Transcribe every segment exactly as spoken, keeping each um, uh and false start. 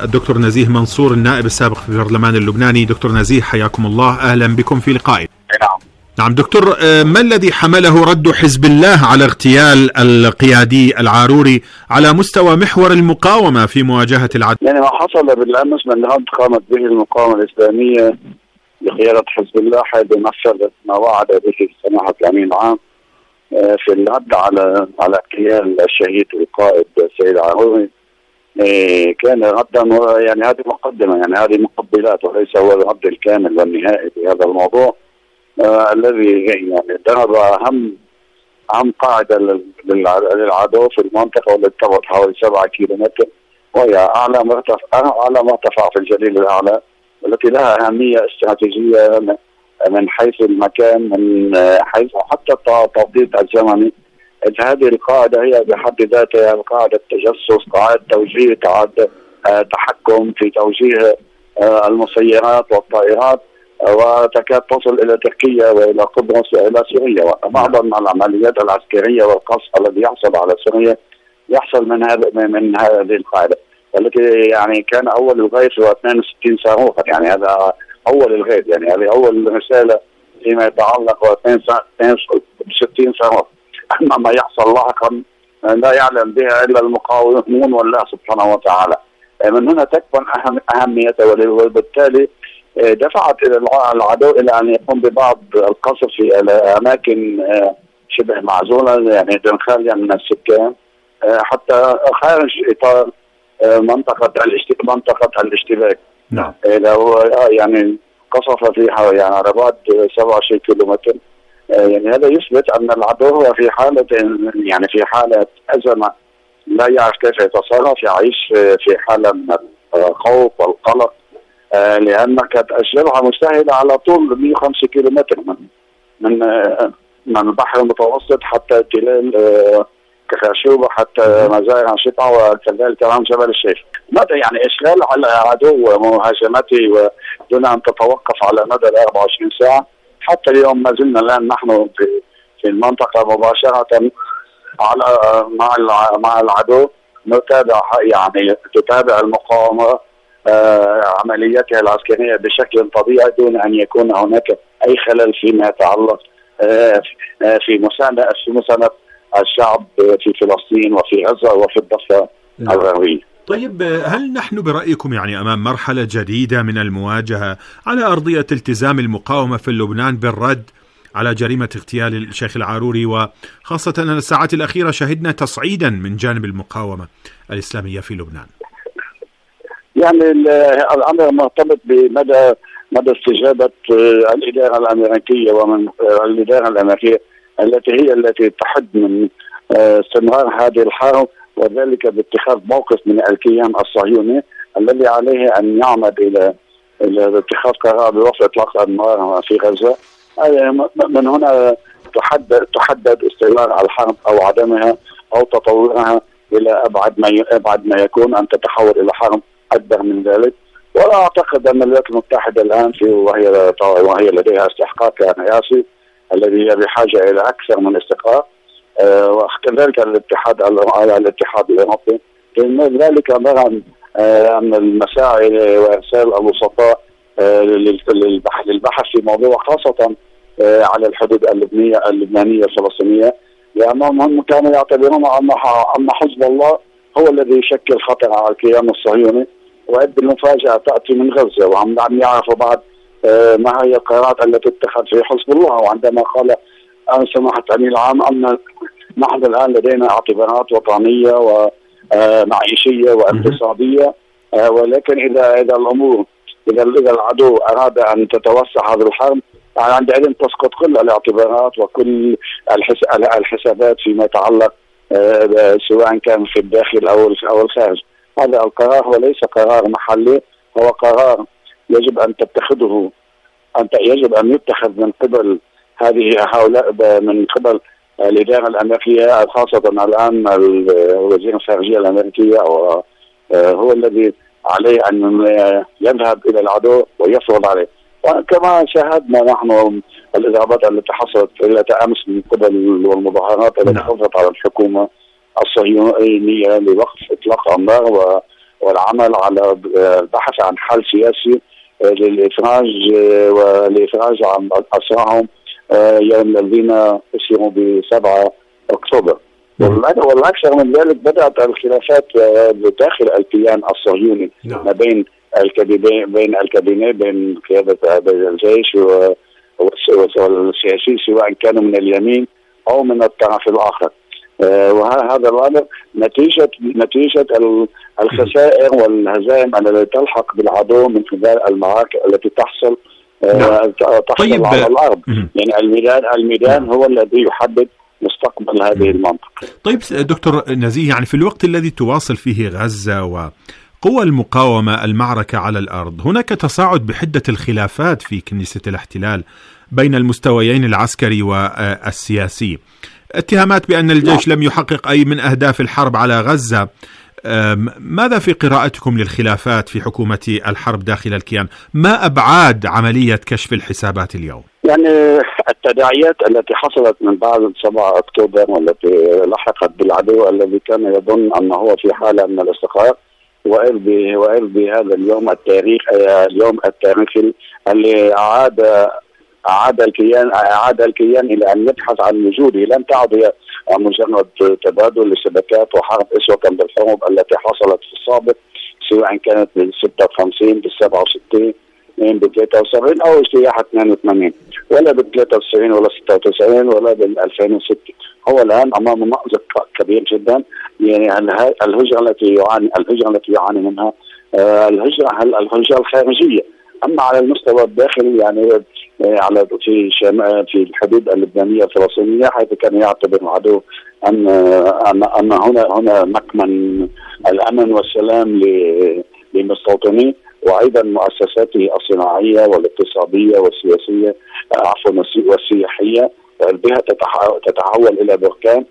الدكتور نزيه منصور النائب السابق في البرلمان اللبناني. دكتور نزيه حياكم الله، أهلا بكم في لقائنا. نعم نعم دكتور، ما الذي حمله رد حزب الله على اغتيال القيادي العاروري على مستوى محور المقاومة في مواجهة العدو؟ يعني ما حصل بالأمس من هذا قامت به المقاومة الإسلامية بقيادة حزب الله حيث نفذ ما وعد به سماحة الأمين العام في الرد على على اغتيال الشهيد القائد السيد العاروري. كان ردا، يعني هذه مقدمة، يعني هذه مقبلات وليس هو الرد الكامل والنهائي في هذا الموضوع آه الذي يعني ضرب أهم أهم قاعدة للعدو في المنطقة والتي تبعد حوالي سبعة كيلومتر، وهي أعلى مرتفع أعلى مرتفع في الجليل الأعلى، والتي لها أهمية استراتيجية من حيث المكان، من حيث حتى التوقيت الزمني. هذه القاعدة هي بحد ذاتها قاعدة تجسس، قاعدة توجيه، قاعدة تحكم في توجيه المسيرات والطائرات، وتكاد تصل إلى تركيا وإلى قبرص وإلى سوريا. وبعض من العمليات العسكرية والقصف الذي يحصل على سوريا يحصل من هذا من هذه القاعدة، التي يعني كان أول الغيث هو اثنين وستين صاروخا، يعني هذا أول الغيث، يعني هذه أول رسالة فيما يتعلق هو اثنين وستين صاروخ. أما ما يحصل لاحقا لا يعلم بها إلا المقاومون والله سبحانه وتعالى. من هنا تكمن أهم أهميته، وبالتالي دفعت إلى العدو إلى أن يقوم ببعض القصف في أماكن شبه معزولة، يعني خالية من السكان، حتى خارج إطار منطقة منطقة الاشتباك. نعم. يعني قصف فيها يعني على بعد سبعة وعشرين كيلومتر. يعني هذا يثبت أن العدو هو في حالة، يعني في حالة أزمة لا يعرف كيف يتصرف، يعيش في حالة من الخوف والقلق، لأن كانت أشجارها مستهلة على طول مئة وخمسة كيلومتر من من من البحر المتوسط حتى تلال كخاشوبة حتى مزارع شطع وكذلك كمان جبل الشيخ. ماذا يعني إشغال على العدو ومهاجمته ودون أن تتوقف على مدى أربعة وعشرين ساعة. حتى اليوم ما زلنا الآن نحن في في المنطقة مباشرة على مع مع العدو، نتابع يعني تتابع المقاومة آه عملياتها العسكرية بشكل طبيعي دون أن يكون هناك أي خلل فيما يتعلق آه في مساندة في مساندة الشعب في فلسطين وفي غزة وفي الضفة الغربية. طيب، هل نحن برأيكم يعني أمام مرحلة جديدة من المواجهة على أرضية التزام المقاومة في لبنان بالرد على جريمة اغتيال الشيخ العاروري، وخاصة أن الساعات الأخيرة شهدنا تصعيدا من جانب المقاومة الإسلامية في لبنان؟ يعني الأمر مرتبط بمدى مدى استجابة الإدارة الأمريكية، ومن الإدارة الأمريكية التي هي التي تحد من استمرار هذه الحرب، وذلك باتخاذ موقف من الكيان الصهيوني الذي عليه أن يعمد إلى إلى اتخاذ قرار بوقف إطلاق النار في غزة. من هنا تحدد تحدد استمرار الحرب أو عدمها أو تطورها إلى أبعد ما أبعد ما يكون، أن تتحول إلى حرب أكبر من ذلك. ولا أعتقد أن الولايات المتحدة الآن في وهي وهي لديها استحقاق رئاسي الذي هي بحاجة إلى أكثر من استقرار، آه وكذلك الاتحاد الاتحاد الأوروبي. لذلك نرى آه أن المساعي وإرسال الوسطاء آه للبحث في موضوع، خاصة آه على الحدود اللبنية اللبنانية الفلسطينية، لأنهم هم كانوا يعتبرون أن حزب الله هو الذي يشكل خطر على الكيان الصهيوني، وإذ المفاجأة تأتي من غزة، وهم لم يعرفوا بعد آه ما هي القرارات التي اتخذ في حزب الله. وعندما قال أن سماحة الأمين العام أن نحن الآن لدينا اعتبارات وطنية ومعيشية واقتصادية، ولكن إذا إذا الأمور إذا إذا العدو أراد أن تتوسع هذه الحرب عندئذ تسقط كل الاعتبارات وكل الحسابات فيما يتعلق سواء كان في الداخل أو أو الخارج. هذا القرار هو ليس قرار محلي، هو قرار يجب أن تتخذه أن يجب أن يتخذ من قبل هذه هؤلاء من قبل الإدارة الأمريكية، خاصة الآن وزير الخارجية الأمريكية هو الذي عليه أن يذهب إلى العدو ويفرض عليه. وكما شاهدنا نحن الإضرابات التي حصلت إلى أمس من قبل والمظاهرات التي حصلت على الحكومة الصهيونية لوقف إطلاق النار والعمل على البحث عن حل سياسي للإفراج والإفراج عن أسراهم يوم الذين أسروا بسبعة أكتوبر. والأكثر من ذلك بدأت الخلافات داخل الكيان الصهيوني ما بين الكابينة بين الكابينة بين قيادة الجيش والسياسي سواء كانوا من اليمين أو من الطرف الآخر. وهذا الأمر نتيجة نتيجة الخسائر والهزائم التي تلحق بالعدو من خلال المعارك التي تحصل تحصل طيب. على الأرض. يعني الميدان الميدان هو الذي يحدد مستقبل هذه المنطقة. طيب دكتور نزيه، يعني في الوقت الذي تواصل فيه غزة وقوى المقاومة المعركة على الأرض، هناك تصاعد بحدة الخلافات في كنيسة الاحتلال بين المستويين العسكري والسياسي، اتهامات بأن الجيش لم يحقق أي من أهداف الحرب على غزة. ماذا في قراءتكم للخلافات في حكومة الحرب داخل الكيان؟ ما أبعاد عملية كشف الحسابات اليوم؟ يعني التداعيات التي حصلت من بعد سبعة أكتوبر والتي لحقت بالعدو الذي كان يظن أنه هو في حالة من الاستقرار، وإذ وإذ بهذا اليوم التاريخ اليوم التاريخي اللي أعاد أعاد الكيان أعاد الكيان إلى أن يبحث عن وجوده. لم تعد هي مجرد تبادل لشبكات وحرب أسوة بالحروب التي حصلت في السابق، سواء كانت بال ستة وخمسين بال سبعة وستين بال ثلاثة وسبعين أو اجتياح اثنين وثمانين، ولا بال ثلاثة وتسعين ولا ستة وتسعين ولا بال ألفين وستة. هو الآن أمام مأزق كبير جدا. يعني الهجرة التي يعاني الهجرة التي يعاني منها الهجرة الهجرة الخارجية. أما على المستوى الداخلي يعني على في شمال في الحدود اللبنانية الفلسطينية، حيث كان يعتبر العدو أن أن أن هنا هنا مكمن الأمن والسلام للمستوطنين، وأيضا مؤسساته الصناعية والاقتصادية والسياسية عفوا والسياحية، بها تتحول إلى بركان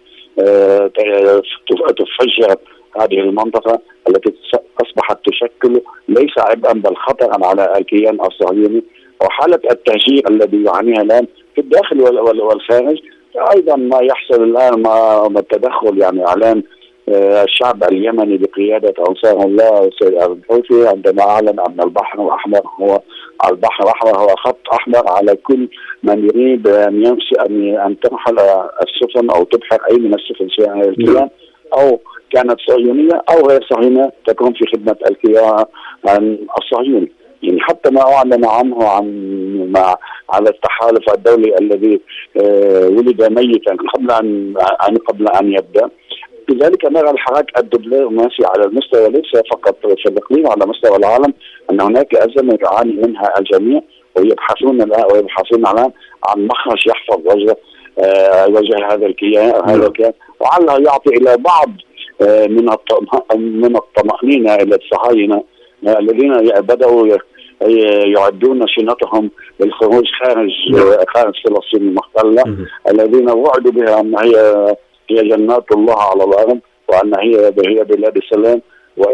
تفجر هذه المنطقة التي أصبحت تشكل ليس عبئا بل خطرا على الكيان الصهيوني. وحالة التهجير الذي يعانيها الآن في الداخل والخارج، أيضا ما يحصل الآن ما التدخل يعني إعلان الشعب اليمني بقيادة أنصار الله سيد الحوثي عندما أعلن أن البحر الأحمر هو البحر الأحمر هو خط أحمر على كل من يريد أن يمشي أن أن ترحل السفن أو تبحر أي من السفن سواء الكيان أو كانت صهيونية أو غير صهيونية تكون في خدمة الكيان الصهيوني. يعني حتى ما أعلن عنه عن مع على التحالف الدولي الذي ولد ميتا قبل أن قبل أن يبدأ. لذلك نرى الحراك الدبلوماسي على المستوى ليس فقط في الإقليم، على مستوى العالم، أن هناك أزمة يعاني منها الجميع، ويبحثون الآن ويبحثون الآن عن مخرج يحفظ وجه وجه هذا الكيان هذا الكيان وعلها يعطي إلى بعض من من الطمأنينة إلى الصهاينة الذين بدأوا يعدون شنطهم للخروج خارج خارج فلسطين المحتلة، الذين وعدوا بها أن هي هي جنات الله على الأرض، وأن هي هي بلاد السلام،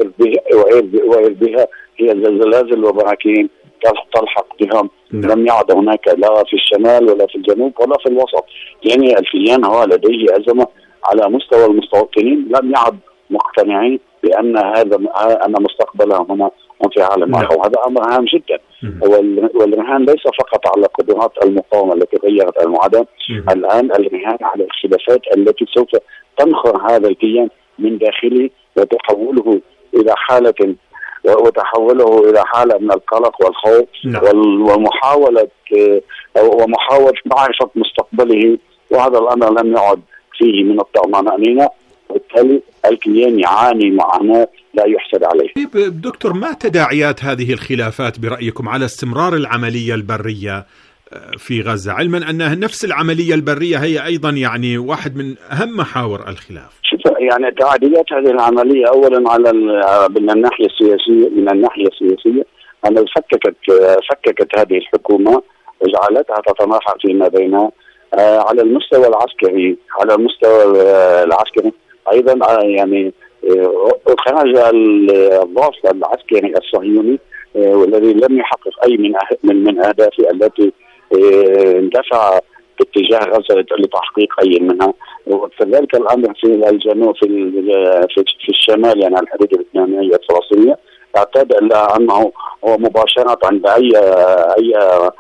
وإذ بها هي زلازل وبراكين تلحق بهم. لم يعد هناك لا في الشمال ولا في الجنوب ولا في الوسط. يعني الكيان هو لديه أزمة على مستوى المستوطنين، لم يعد مقتنعين بأن هذا أن مستقبلهم هنا في عالم آخر، وهذا أمر هام جدا. والرهان ليس فقط على قدرات المقاومة التي غيرت المعادلة، الآن الرهان على الخلافات التي سوف تنخر هذا الكيان من داخله وتحوله إلى حالة وتحوله إلى حالة من القلق والخوف ومحاولة ومحاولة معرفة مستقبله، وهذا الأمر لم يعد فيه من الطمأنينة، وبالتالي الكيان يعاني معاناة لا يحسد عليه. دكتور، ما تداعيات هذه الخلافات برأيكم على استمرار العملية البرية في غزة، علما أن نفس العملية البرية هي أيضا يعني واحد من أهم محاور الخلاف؟ شوف، يعني تداعيات هذه العملية أولا على من الناحية السياسية من الناحية السياسية أن فككت فككت هذه الحكومة وجعلتها تتناحر فيما بينها. على المستوى العسكري على المستوى العسكري أيضا يعني خرج الضعف العسكري الصهيوني والذي لم يحقق أي من من من أهدافه التي اندفع باتجاه غزة لتحقيق أي منها. وكذلك الأمر في الجنوب في في الشمال، يعني الحدود اللبنانية الفلسطينية، اعتاد أنه هو مباشرة عند أي أي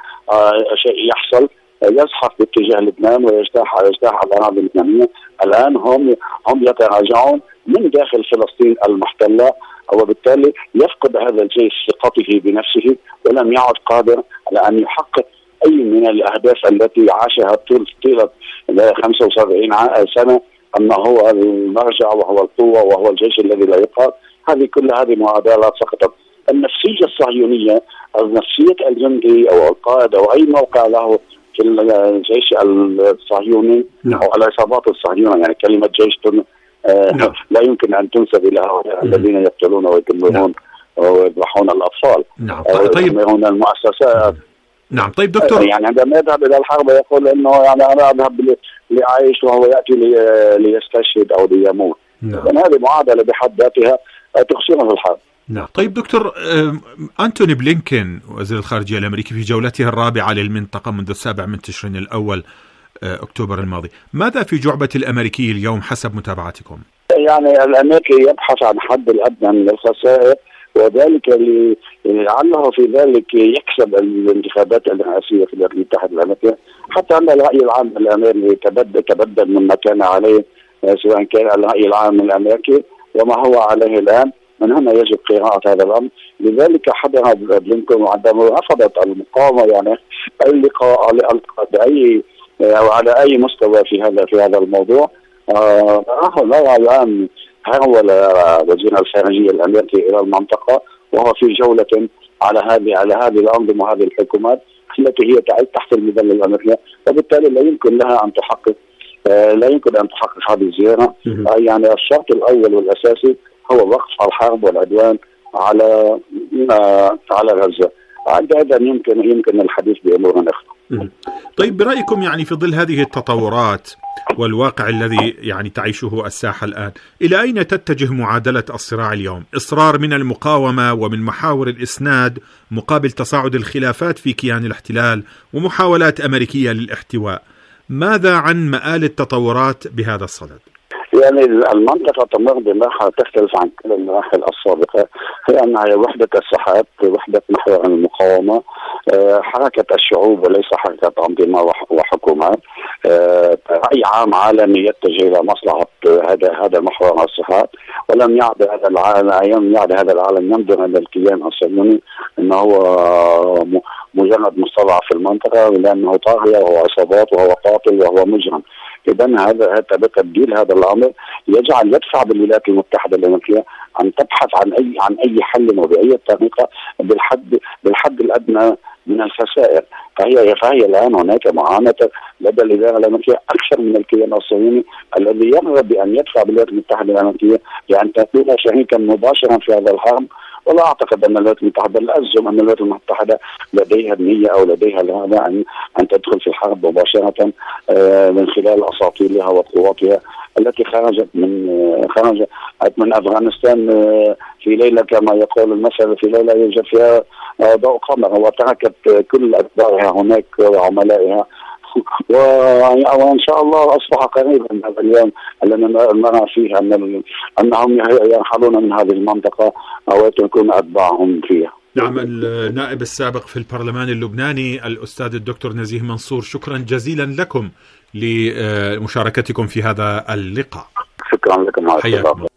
شيء يحصل يزحف باتجاه لبنان ويجتاح يجتاح الأراضي اللبنانية. الآن هم هم يتراجعون من داخل فلسطين المحتلة، وبالتالي يفقد هذا الجيش ثقته بنفسه ولم يعد قادر على أن يحقق أي من الأهداف التي عاشها طيلة خمسة وسبعين سنة، أنه هو المرجع وهو القوة وهو الجيش الذي لا يقهر. هذه كل هذه معادلات سقطت. النفسية الصهيونية أو نفسية الجندي أو القائد أو أي موقع له في الجيش الصهيوني نعم. أو العصابات الصهيونية، يعني كلمة جيش آه نعم. لا يمكن أن تنسب إلى هؤلاء الذين يقتلون ويدمرون نعم. ويذبحون الأطفال نعم. طيب. ويدمرون المؤسسات. نعم. طيب دكتور، يعني عندما يذهب إلى الحرب يقول إنه يعني أنا أذهب لأعيش وهو يأتي ليستشهد أو ليموت. نعم. هذه معادلة بحد ذاتها تخسرنا في الحرب. نعم. طيب دكتور، أنتوني بلينكين وزير الخارجية الأمريكي في جولته الرابعة للمنطقة منذ السابع من تشرين الأول أكتوبر الماضي، ماذا في جعبة الأمريكي اليوم حسب متابعتكم؟ يعني الأمريكي يبحث عن حد الأدنى من الخسائر، وذلك لعله في ذلك يكسب الانتخابات الرئاسية في الولايات المتحدة الأمريكية، حتى أن الرأي العام الأمريكي تبدل تبدل مما كان عليه، سواء كان الرأي العام الأمريكي وما هو عليه الآن. من هنا يجب قراءة هذا الأمر. لذلك حضر بلينكين عندما رفضت المقاومة يعني اللقاء بأي أو على أي مستوى في هذا في هذا الموضوع. آه نرى الآن هرول وزير الخارجية الأمريكي إلى المنطقة وهو في جولة على هذه على هذه الأنظمة وهذه الحكومات التي هي تحت المظلة الأمريكية، وبالتالي لا يمكن لها أن تحقق آه لا يمكن أن تحقق هذه الزيارة. آه يعني الشرط الأول والأساسي هو وقف الحرب والعدوان على آه على غزة. عندها يمكن يمكن الحديث بأمور أخرى. طيب برأيكم يعني في ظل هذه التطورات والواقع الذي يعني تعيشه الساحة الآن، إلى أين تتجه معادلة الصراع اليوم؟ إصرار من المقاومة ومن محاور الإسناد مقابل تصاعد الخلافات في كيان الاحتلال ومحاولات أمريكية للاحتواء. ماذا عن مآل التطورات بهذا الصدد؟ يعني المنطقة تمر بمراحل تختلف عن كل المراحل السابقة، هي أنها وحدة الساحات، وحدة محور المقاومة، حركة الشعوب وليس حركة أنظمة وحكومات، رأي عام عالمي يتجه إلى مصلحة هذا هذا محور الساحات، ولم يعد هذا العالم يعد هذا العالم ينظر إلى الكيان الصهيوني أنه هو مجرد مصطلح في المنطقة، لأنه طاغية وهو عصابات وهو قاتل وهو مجرم. إذن هذا تبديل هذا الأمر يجعل يدفع بالولايات المتحدة الأمريكية أن تبحث عن أي عن أي حل وبأي طريقة بالحد بالحد الأدنى من الخسائر. فهي فهي الآن هناك معاناة لدى الإدارة الأمريكية أكثر من الكيان الصهيوني الذي يرغب بأن يدفع بالولايات المتحدة الأمريكية لأن تكون شريكا مباشرا في هذا الحرب. ولا أعتقد أن الولايات المتحدة لا أجزم أن الولايات المتحدة لديها النية أو لديها الإرادة أن أن تدخل في الحرب مباشرة من خلال أساطيلها وقواتها التي خرجت من خرجت من أفغانستان في ليلة كما يقول المثل، في ليلة يوجد فيها ضوء قمر، وتركت كل أتباعها هناك وعملائها. وإن شاء الله أصبح قريبا من هذا اليوم الذي نرى فيه أن أنهم يرحلون من هذه المنطقة أو يتركون أتباعهم فيها. نعم. النائب السابق في البرلمان اللبناني الأستاذ الدكتور نزيه منصور، شكرا جزيلا لكم لمشاركتكم في هذا اللقاء. شكرا لكم. حياكم.